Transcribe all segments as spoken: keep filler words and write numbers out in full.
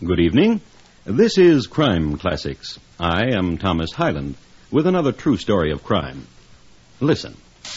Good evening. This is Crime Classics. I am Thomas Hyland with another true story of crime. Listen.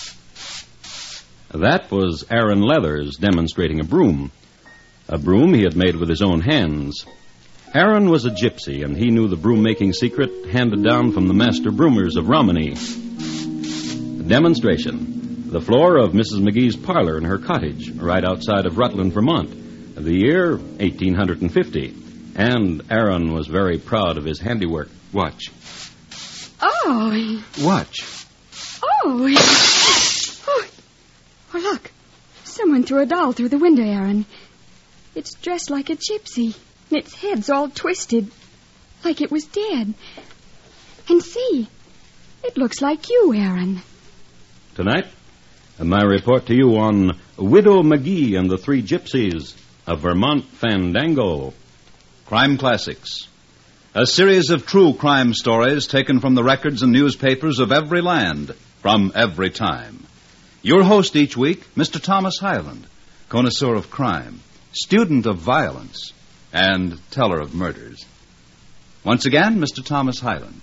That was Aaron Leathers demonstrating a broom. A broom he had made with his own hands. Aaron was a gypsy, and he knew the broom-making secret handed down from the master broomers of Romany. Demonstration. The floor of Missus McGee's parlor in her cottage, right outside of Rutland, Vermont. The year, eighteen fifty. And Aaron was very proud of his handiwork. Watch. Oh. Watch. Oh. Oh. Oh, look. Someone threw a doll through the window, Aaron. It's dressed like a gypsy. And its head's all twisted. Like it was dead. And see. It looks like you, Aaron. Tonight, my report to you on Widow McGee and the Three Gypsies, a Vermont Fandango. Crime Classics, a series of true crime stories taken from the records and newspapers of every land, from every time. Your host each week, Mister Thomas Hyland, connoisseur of crime, student of violence, and teller of murders. Once again, Mister Thomas Hyland.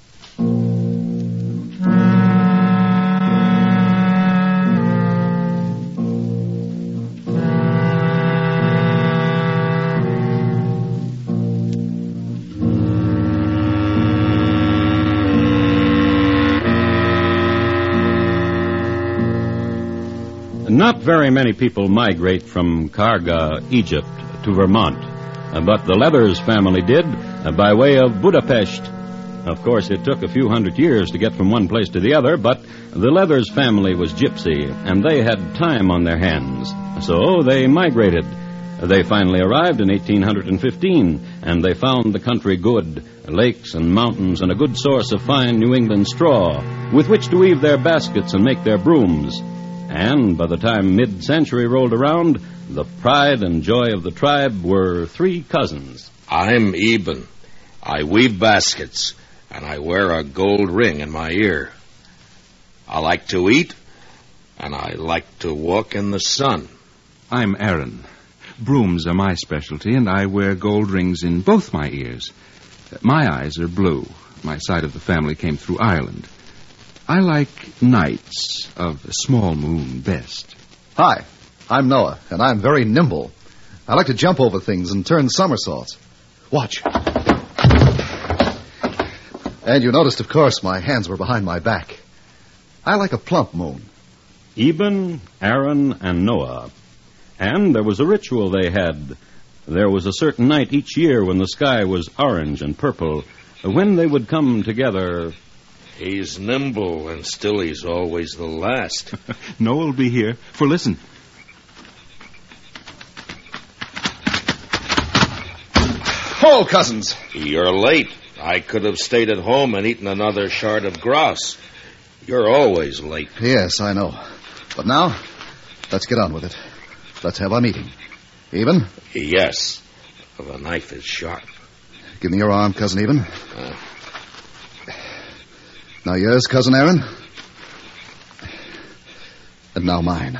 Not very many people migrate from Karga, Egypt, to Vermont. Uh, but the Leathers family did, uh, by way of Budapest. Of course, it took a few hundred years to get from one place to the other, but the Leathers family was gypsy, and they had time on their hands. So they migrated. They finally arrived in eighteen fifteen, and they found the country good, lakes and mountains, and a good source of fine New England straw, with which to weave their baskets and make their brooms. And by the time mid-century rolled around, the pride and joy of the tribe were three cousins. I'm Eben. I weave baskets, and I wear a gold ring in my ear. I like to eat, and I like to walk in the sun. I'm Aaron. Brooms are my specialty, and I wear gold rings in both my ears. My eyes are blue. My side of the family came through Ireland. I like nights of a small moon best. Hi, I'm Noah, and I'm very nimble. I like to jump over things and turn somersaults. Watch. And you noticed, of course, my hands were behind my back. I like a plump moon. Eben, Aaron, and Noah. And there was a ritual they had. There was a certain night each year when the sky was orange and purple, when they would come together. He's nimble, and still he's always the last. Noah'll be here. For listen. Oh, cousins. You're late. I could have stayed at home and eaten another shard of grouse. You're always late. Yes, I know. But now, let's get on with it. Let's have our meeting. Eben? Yes. The knife is sharp. Give me your arm, Cousin Eben. Uh. Now yours, Cousin Aaron. And now mine.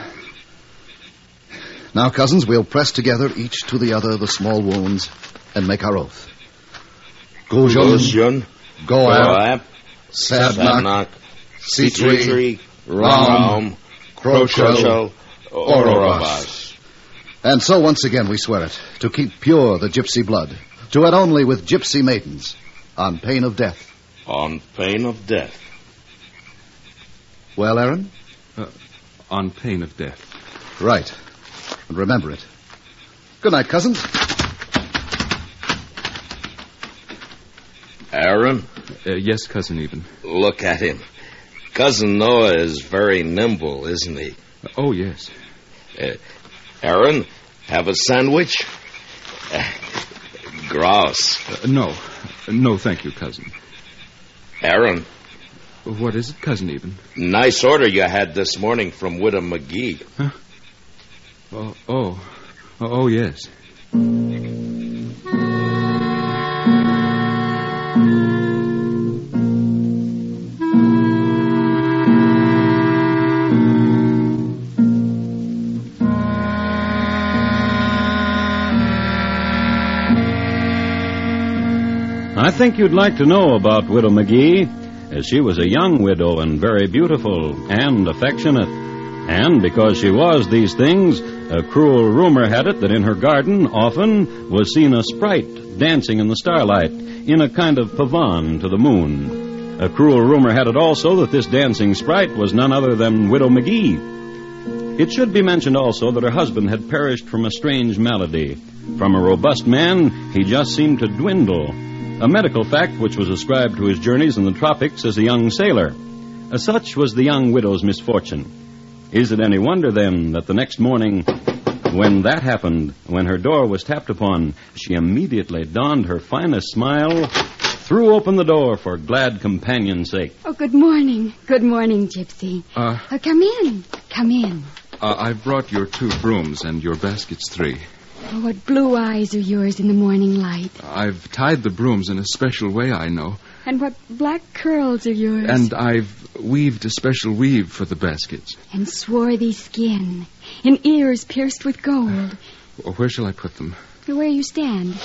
Now, cousins, we'll press together, each to the other, the small wounds, and make our oath. Gujun, Goab, Sadnak, Sitri, Ram, Krochel, Orobas. And so once again we swear it, to keep pure the gypsy blood, to wed only with gypsy maidens, on pain of death. On pain of death. Well, Aaron? Uh, on pain of death. Right. And remember it. Good night, cousins. Aaron? Uh, yes, Cousin Eben. Look at him. Cousin Noah is very nimble, isn't he? Uh, oh, yes. Uh, Aaron, have a sandwich? Uh, grouse. Uh, no. No, thank you, Cousin. Aaron. What is it, Cousin Eben? Nice order you had this morning from Widow McGee. Huh? Oh, oh. Oh, yes. I think you'd like to know about Widow McGee, as she was a young widow and very beautiful and affectionate. And because she was these things, a cruel rumor had it that in her garden often was seen a sprite dancing in the starlight in a kind of pavane to the moon. A cruel rumor had it also that this dancing sprite was none other than Widow McGee. It should be mentioned also that her husband had perished from a strange malady. From a robust man, he just seemed to dwindle, a medical fact which was ascribed to his journeys in the tropics as a young sailor. As such was the young widow's misfortune. Is it any wonder, then, that the next morning, when that happened, when her door was tapped upon, she immediately donned her finest smile, threw open the door for glad companion's sake. Oh, good morning. Good morning, Gypsy. Uh, oh, come in. Come in. Uh, I've brought your two brooms and your baskets three. Oh, what blue eyes are yours in the morning light. I've tied the brooms in a special way, I know. And what black curls are yours. And I've weaved a special weave for the baskets. And swarthy skin. And ears pierced with gold. Uh, where shall I put them? Where you stand.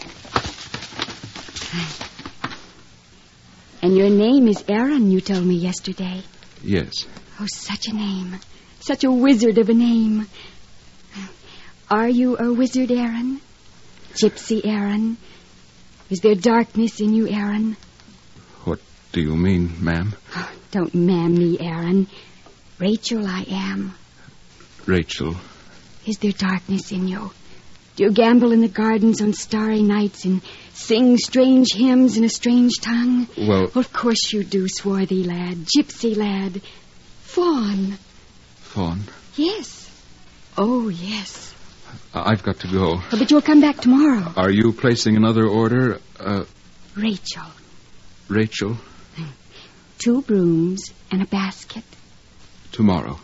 And your name is Aaron, you told me yesterday. Yes. Oh, such a name. Such a wizard of a name. Are you a wizard, Aaron? Gypsy Aaron? Is there darkness in you, Aaron? What do you mean, ma'am? Oh, don't ma'am me, Aaron. Rachel I am. Rachel. Is there darkness in you? Do you gamble in the gardens on starry nights and sing strange hymns in a strange tongue? Well... Of course you do, swarthy lad, gypsy lad. Fawn. Fawn? Yes. Oh, yes. I've got to go. Oh, but you'll come back tomorrow. Are you placing another order? Uh, Rachel. Rachel? Two brooms and a basket. Tomorrow.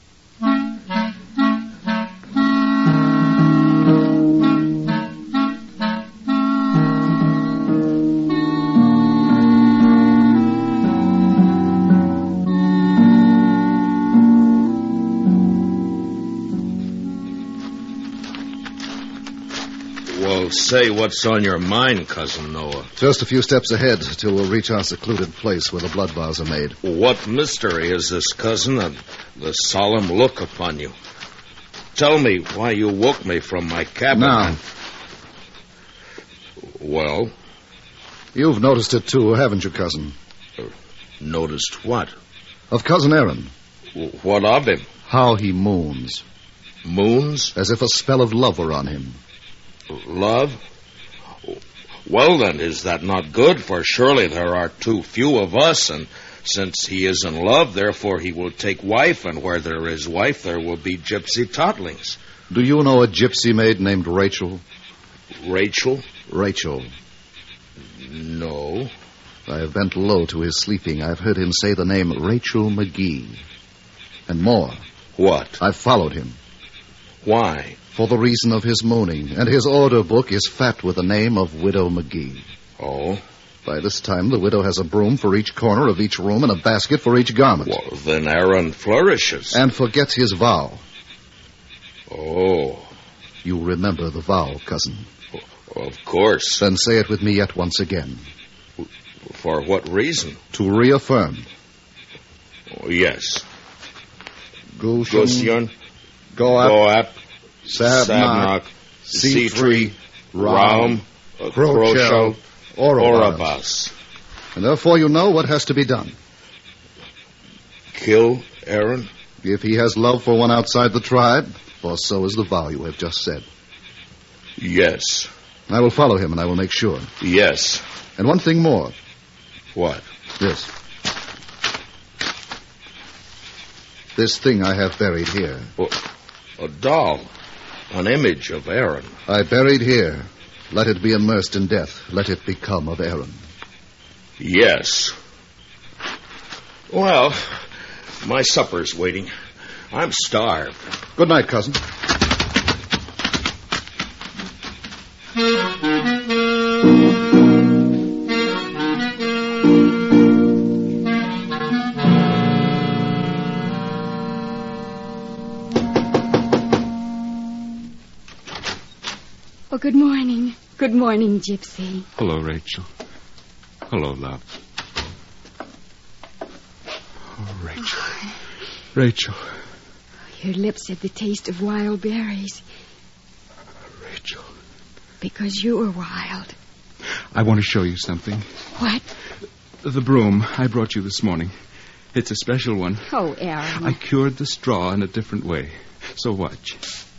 Say what's on your mind, Cousin Noah. Just a few steps ahead till we'll reach our secluded place where the blood vows are made. What mystery is this, cousin, and the solemn look upon you? Tell me why you woke me from my cabin. Now. Well? You've noticed it, too, haven't you, cousin? Uh, noticed what? Of Cousin Aaron. W- what of him? How he moons. Moons? As if a spell of love were on him. Love? Well, then, is that not good? For surely there are too few of us, and since he is in love, therefore he will take wife, and where there is wife, there will be gypsy toddlings. Do you know a gypsy maid named Rachel? Rachel? Rachel. No. I have bent low to his sleeping. I've heard him say the name Rachel McGee. And more. What? I've followed him. Why? For the reason of his moaning, and his order book is fat with the name of Widow McGee. Oh? By this time, the widow has a broom for each corner of each room and a basket for each garment. Well, then Aaron flourishes. And forgets his vow. Oh. You remember the vow, cousin. Of course. Then say it with me yet once again. For what reason? To reaffirm. Oh, yes. Gushan, Gushan, Goap, Goap, Sabnak, Sitri, Raum, Krochel, Orobas. Orobas. And therefore you know what has to be done. Kill Aaron? If he has love for one outside the tribe, for so is the vow you have just said. Yes. I will follow him and I will make sure. Yes. And one thing more. What? This. This thing I have buried here. Oh, a doll. An image of Aaron. I buried here. Let it be immersed in death. Let it become of Aaron. Yes. Well, my supper's waiting. I'm starved. Good night, cousin. Oh, good morning. Good morning, Gypsy. Hello, Rachel. Hello, love. Oh, Rachel. Rachel. Your lips had the taste of wild berries. Rachel. Because you were wild. I want to show you something. What? The broom I brought you this morning. It's a special one. Oh, Aaron. I cured the straw in a different way. So watch.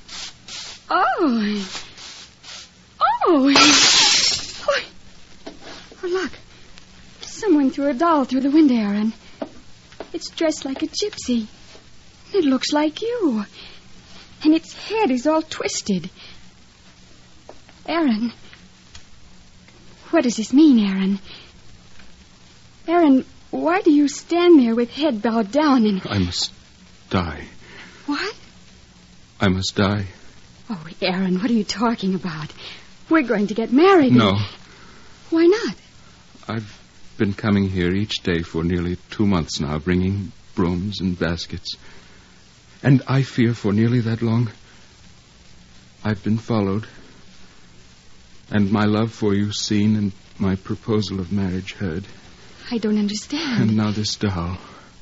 Oh. Oh. Oh, oh look. Someone threw a doll through the window, Aaron. It's dressed like a gypsy. It looks like you. And its head is all twisted. Aaron. What does this mean, Aaron? Aaron, why do you stand there with head bowed down and... I must die. What? I must die. Oh, Aaron, what are you talking about? We're going to get married. No. And... Why not? I've been coming here each day for nearly two months now, bringing brooms and baskets. And I fear for nearly that long, I've been followed. And my love for you seen and my proposal of marriage heard. I don't understand. And now this doll.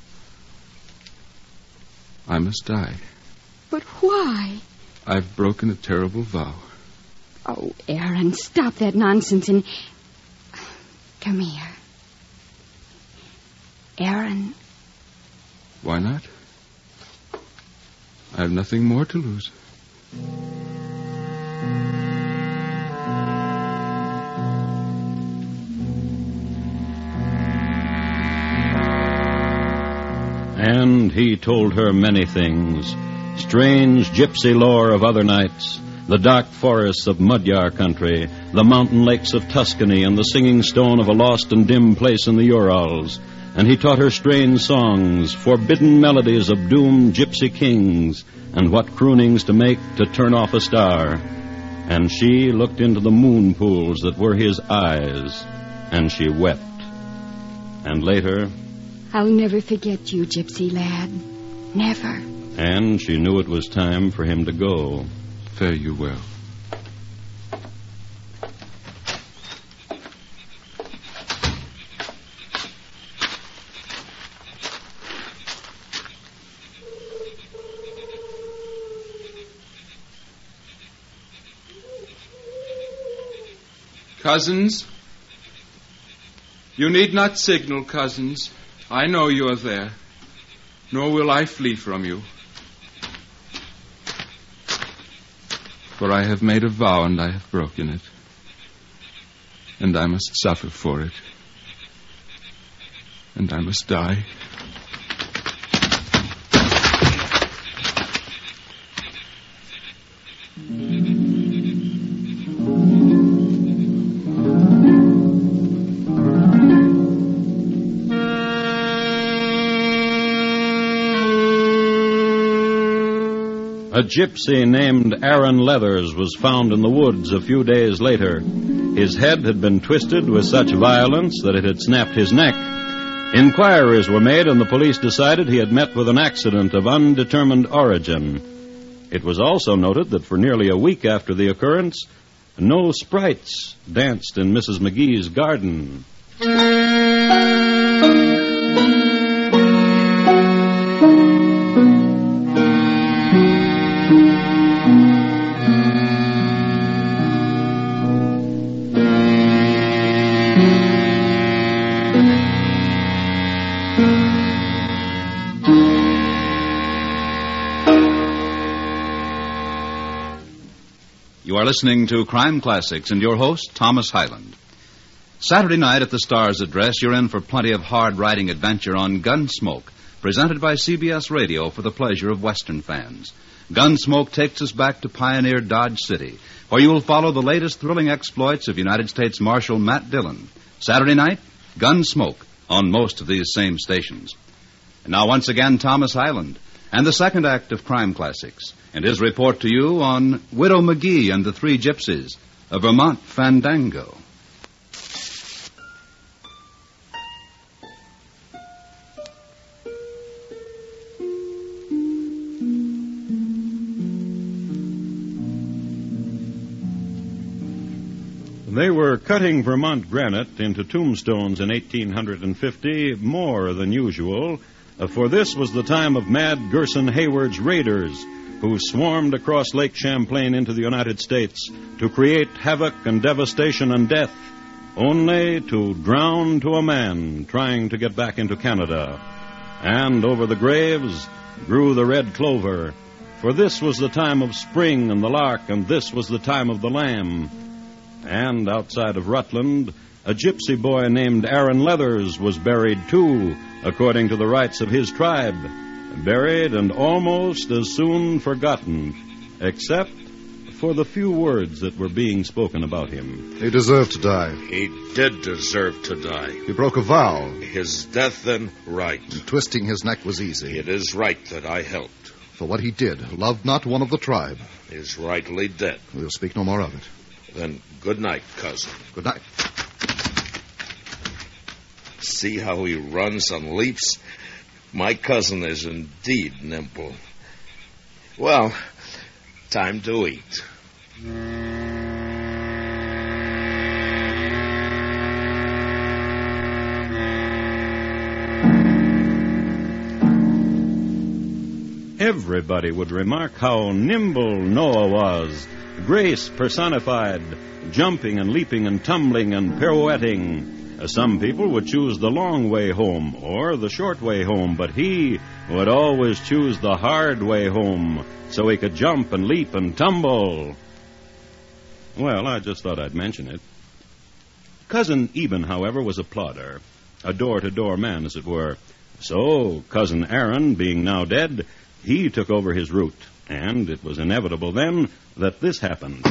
I must die. But why? I've broken a terrible vow. Oh, Aaron, stop that nonsense and... Come here. Aaron. Why not? I have nothing more to lose. And he told her many things. Strange gypsy lore of other nights, the dark forests of Mudyar country, the mountain lakes of Tuscany, and the singing stone of a lost and dim place in the Urals. And he taught her strange songs, forbidden melodies of doomed gypsy kings, and what croonings to make to turn off a star. And she looked into the moon pools that were his eyes, and she wept. And later... I'll never forget you, gypsy lad. Never. And she knew it was time for him to go. Fare you well. Cousins? You need not signal, cousins. I know you are there, nor will I flee from you. For I have made a vow, and I have broken it. And I must suffer for it. And I must die. A gypsy named Aaron Leathers was found in the woods a few days later. His head had been twisted with such violence that it had snapped his neck. Inquiries were made, and the police decided he had met with an accident of undetermined origin. It was also noted that for nearly a week after the occurrence, no sprites danced in Missus McGee's garden. You are listening to Crime Classics and your host, Thomas Hyland. Saturday night at the Star's Address, you're in for plenty of hard-riding adventure on Gunsmoke, presented by C B S Radio for the pleasure of Western fans. Gunsmoke takes us back to pioneer Dodge City, where you will follow the latest thrilling exploits of United States Marshal Matt Dillon. Saturday night, Gunsmoke, on most of these same stations. And now once again, Thomas Hyland, and the second act of Crime Classics, and his report to you on Widow McGee and the Three Gypsies, a Vermont fandango. They were were cutting Vermont granite into tombstones in eighteen fifty more than usual, uh, for this was the time of Mad Gerson Hayward's raiders, who swarmed across Lake Champlain into the United States to create havoc and devastation and death, only to drown to a man trying to get back into Canada. And over the graves grew the red clover, for this was the time of spring and the lark, and this was the time of the lamb. And outside of Rutland, a gypsy boy named Aaron Leathers was buried too, according to the rites of his tribe. Buried and almost as soon forgotten, except for the few words that were being spoken about him. He deserved to die. He did deserve to die. He broke a vow. His death then right. And twisting his neck was easy. It is right that I helped. For what he did, loved not one of the tribe. Is rightly dead. We'll speak no more of it. Then good night, cousin. Good night. See how he runs and leaps? My cousin is indeed nimble. Well, time to eat. Everybody would remark how nimble Noah was, grace personified, jumping and leaping and tumbling and pirouetting. Some people would choose the long way home or the short way home, but he would always choose the hard way home so he could jump and leap and tumble. Well, I just thought I'd mention it. Cousin Eben, however, was a plodder, a door-to-door man, as it were. So, Cousin Aaron, being now dead, he took over his route, and it was inevitable then that this happened.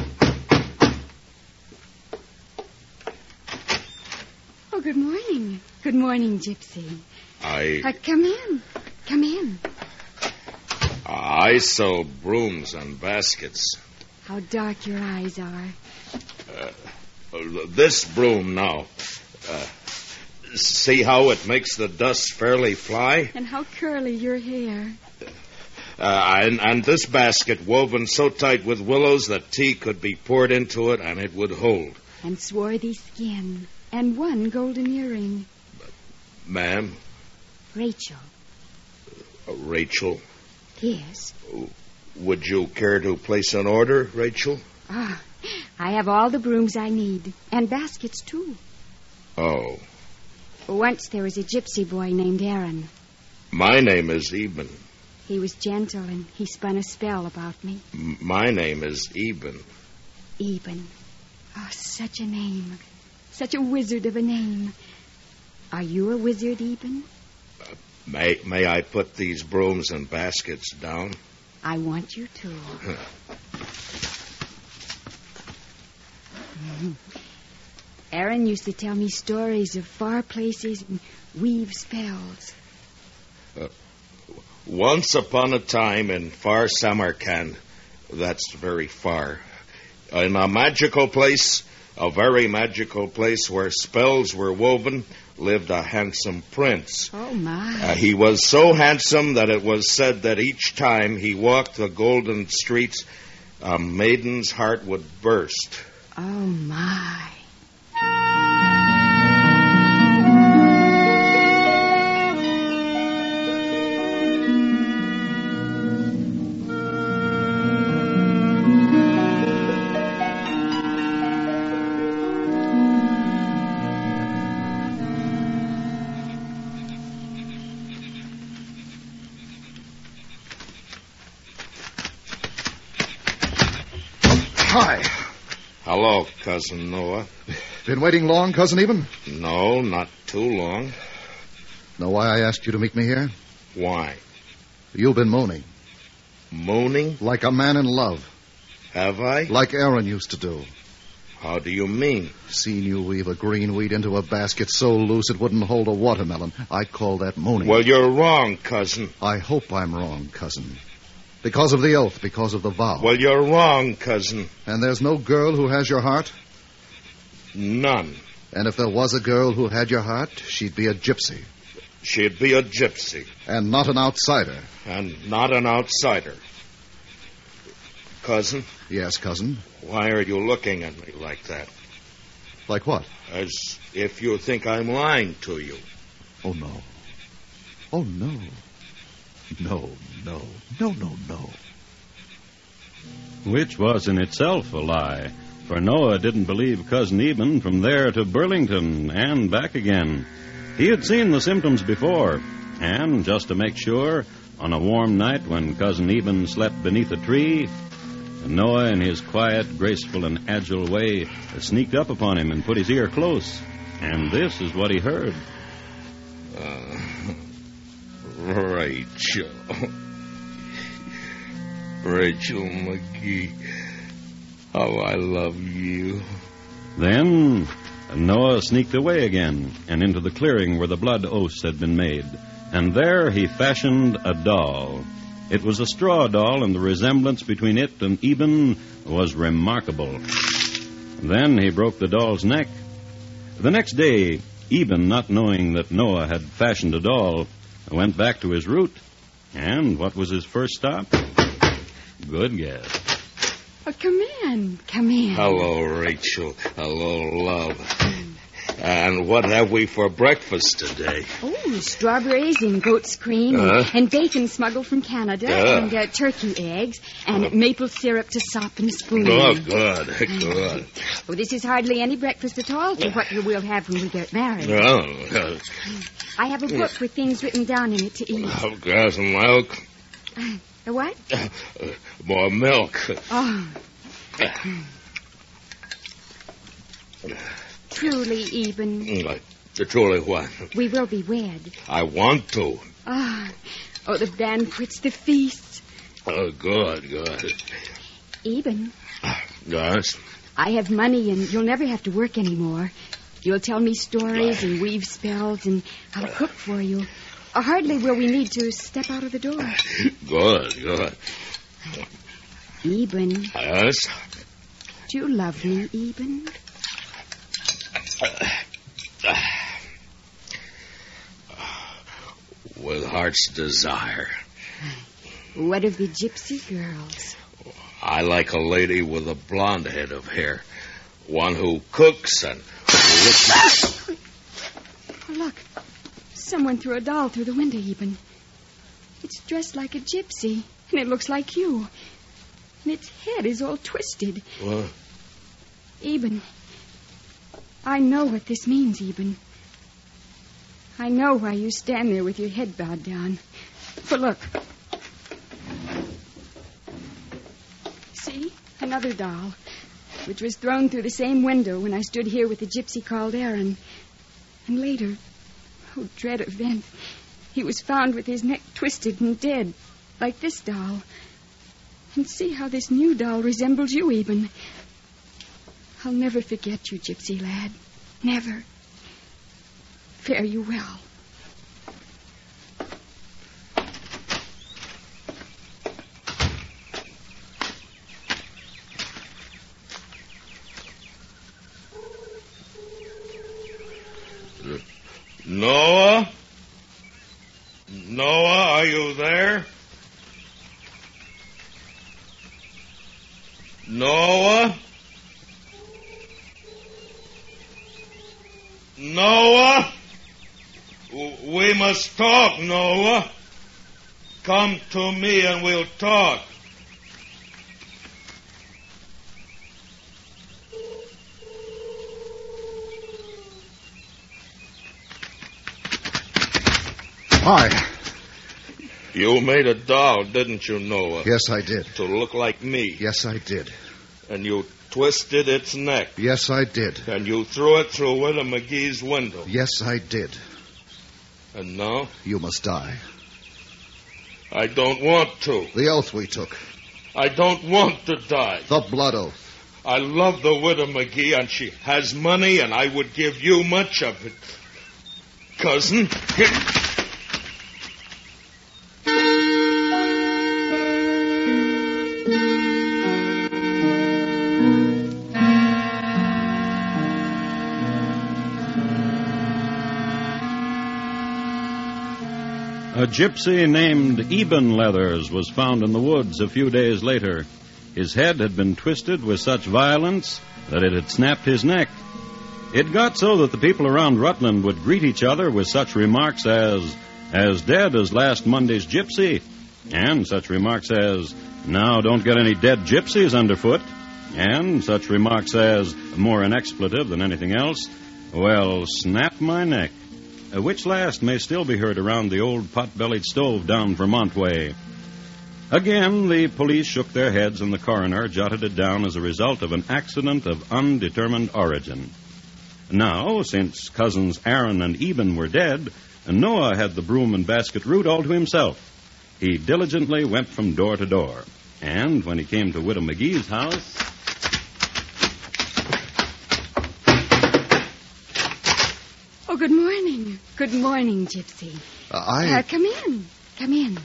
Oh, good morning. Good morning, Gypsy. I... Uh, come in. Come in. I sell brooms and baskets. How dark your eyes are. Uh, this broom now. Uh, see how it makes the dust fairly fly? And how curly your hair. Uh, and, and this basket woven so tight with willows that tea could be poured into it and it would hold. And swarthy skin. And one golden earring. Ma'am? Rachel. Uh, Rachel? Yes. Would you care to place an order, Rachel? Ah, I have all the brooms I need. And baskets, too. Oh. Once there was a gypsy boy named Aaron. My name is Eben. He was gentle, and he spun a spell about me. M- my name is Eben. Eben. Oh, such a name. Such a wizard of a name. Are you a wizard, Eben? Uh, may, may I put these brooms and baskets down? I want you to. Aaron used to tell me stories of far places and weave spells. Uh, once upon a time in far Samarkand, that's very far, in a magical place, a very magical place where spells were woven, lived a handsome prince. Oh, my. Uh, he was so handsome that it was said that each time he walked the golden streets, a maiden's heart would burst. Oh, my. Hi. Hello, Cousin Noah. Been waiting long, Cousin Eben? No, not too long. Know why I asked you to meet me here? Why? You've been moaning. Mooning? Like a man in love. Have I? Like Aaron used to do. How do you mean? Seen you weave a green weed into a basket so loose it wouldn't hold a watermelon. I call that mooning. Well, you're wrong, cousin. I hope I'm wrong, cousin. Because of the oath, because of the vow. Well, you're wrong, cousin. And there's no girl who has your heart? None. And if there was a girl who had your heart, she'd be a gypsy. She'd be a gypsy. And not an outsider. And not an outsider. Cousin? Yes, cousin? Why are you looking at me like that? Like what? As if you think I'm lying to you. Oh, no. Oh, no. No, no, no, no, no. Which was in itself a lie, for Noah didn't believe Cousin Eben from there to Burlington and back again. He had seen the symptoms before, and just to make sure, on a warm night when Cousin Eben slept beneath a tree, Noah, in his quiet, graceful, and agile way, sneaked up upon him and put his ear close. And this is what he heard. Uh, Rachel. Rachel McGee. How I love you. Then Noah sneaked away again and into the clearing where the blood oaths had been made. And there he fashioned a doll. It was a straw doll, and the resemblance between it and Eben was remarkable. Then he broke the doll's neck. The next day, Eben, not knowing that Noah had fashioned a doll, went back to his route. And what was his first stop? Good guess. Oh, come in. Come in. Hello, Rachel. Hello, love. And what have we for breakfast today? Oh, strawberries and goat's cream Uh-huh. and, and bacon smuggled from Canada Yeah. and uh, turkey eggs and maple syrup to soften spoon. Oh, good, good. Oh, this is hardly any breakfast at all for what we'll have when we get married. Oh, uh, I have a book with things written down in it to eat. I've got some milk. Uh, the what? Uh, more milk. Oh. Truly, Eben, Mm, Truly what? we will be wed. I want to. Ah, oh, the banquets, the feasts. Oh, good, good. Eben, Yes? I have money and you'll never have to work anymore. You'll tell me stories and weave spells and I'll cook for you. Or hardly will we need to step out of the door. Good, good. Eben, Yes? do you love me, Eben? With heart's desire. What of the gypsy girls? I like a lady with a blonde head of hair. One who cooks and who looks... Oh, look. Someone threw a doll through the window, Eben. It's dressed like a gypsy, and it looks like you. And its head is all twisted. What? Eben, I know what this means, Eben. I know why you stand there with your head bowed down. For look. See? Another doll, which was thrown through the same window when I stood here with the gypsy called Aaron. And later, oh, dread event, he was found with his neck twisted and dead, like this doll. And see how this new doll resembles you, Eben. I'll never forget you, gypsy lad. Never. Fare you well. Noah? Noah, are you there? Noah? Noah? We must talk, Noah. Come to me and we'll talk. Hi. You made a doll, didn't you, Noah? Yes, I did. To look like me. Yes, I did. And you twisted its neck. Yes, I did. And you threw it through Widow McGee's window. Yes, I did. And now? You must die. I don't want to. The oath we took. I don't want to die. The blood oath. I love the Widow McGee, and she has money, and I would give you much of it. Cousin? A gypsy named Eben Leathers was found in the woods a few days later. His head had been twisted with such violence that it had snapped his neck. It got so that the people around Rutland would greet each other with such remarks as, as dead as last Monday's gypsy, and such remarks as, now don't get any dead gypsies underfoot, and such remarks as, more an expletive than anything else, well, snap my neck, which last may still be heard around the old pot-bellied stove down Vermont way. Again, the police shook their heads, and the coroner jotted it down as a result of an accident of undetermined origin. Now, since cousins Aaron and Eben were dead, Noah had the broom and basket route all to himself. He diligently went from door to door, and when he came to Widow McGee's house... Oh, good morning. Good morning, Gypsy. Uh, I... Uh, come in. Come in.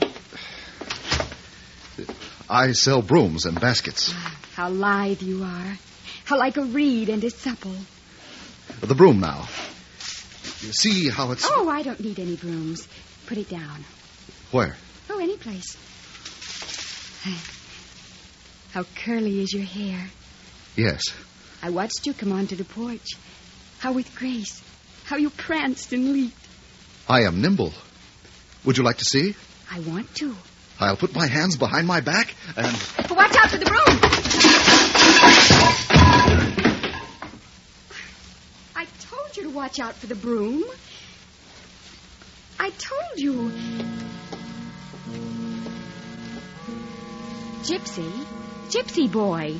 I sell brooms and baskets. Ah, how lithe you are. How like a reed and is supple. The broom now. You see how it's... Oh, I don't need any brooms. Put it down. Where? Oh, any place. How curly is your hair. Yes. I watched you come onto the porch. How with grace. How you pranced and leaped. I am nimble. Would you like to see? I want to. I'll put my hands behind my back and... Watch out for the broom! I told you to watch out for the broom. I told you. Gypsy. Gypsy boy.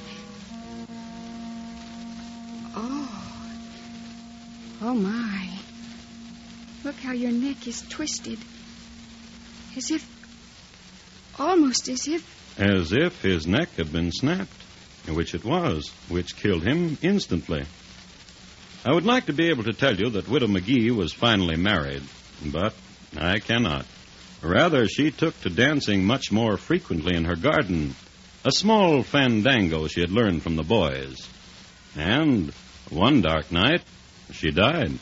Oh. Oh, my. Look how your neck is twisted. As if... Almost as if... As if his neck had been snapped, which it was, which killed him instantly. I would like to be able to tell you that Widow McGee was finally married, but I cannot. Rather, she took to dancing much more frequently in her garden, a small fandango she had learned from the boys. And one dark night, she died.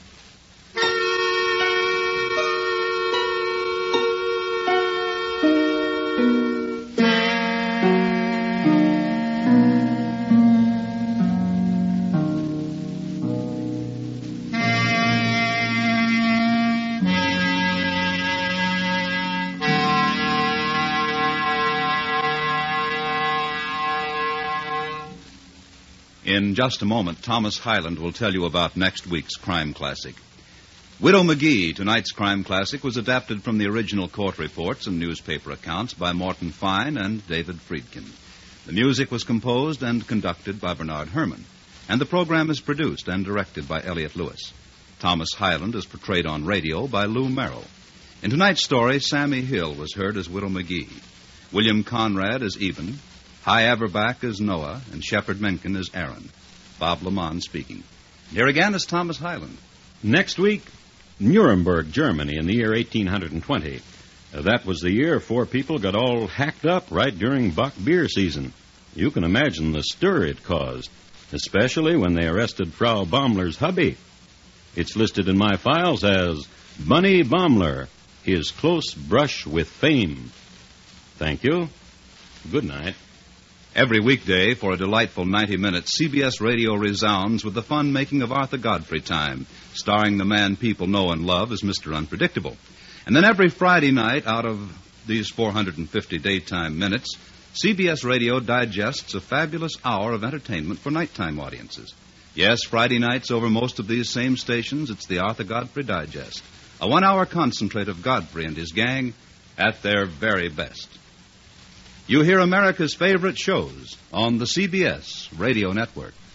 In just a moment, Thomas Hyland will tell you about next week's crime classic. Widow McGee, tonight's crime classic, was adapted from the original court reports and newspaper accounts by Morton Fine and David Friedkin. The music was composed and conducted by Bernard Herrmann, and the program is produced and directed by Elliott Lewis. Thomas Hyland is portrayed on radio by Lou Merrill. In tonight's story, Sammy Hill was heard as Widow McGee, William Conrad as Eben, High Averback as Noah, and Shepard Mencken as Aaron. Bob Lamont speaking. Here again is Thomas Hyland. Next week, Nuremberg, Germany, in the year eighteen twenty. Uh, that was the year four people got all hacked up right during Bock beer season. You can imagine the stir it caused, especially when they arrested Frau Baumler's hubby. It's listed in my files as Bunny Baumler, his close brush with fame. Thank you. Good night. Every weekday, for a delightful ninety minutes, C B S Radio resounds with the fun-making of Arthur Godfrey Time, starring the man people know and love as Mister Unpredictable. And then every Friday night, out of these four hundred fifty daytime minutes, C B S Radio digests a fabulous hour of entertainment for nighttime audiences. Yes, Friday nights over most of these same stations, it's the Arthur Godfrey Digest, a one-hour concentrate of Godfrey and his gang at their very best. You hear America's favorite shows on the C B S Radio Network.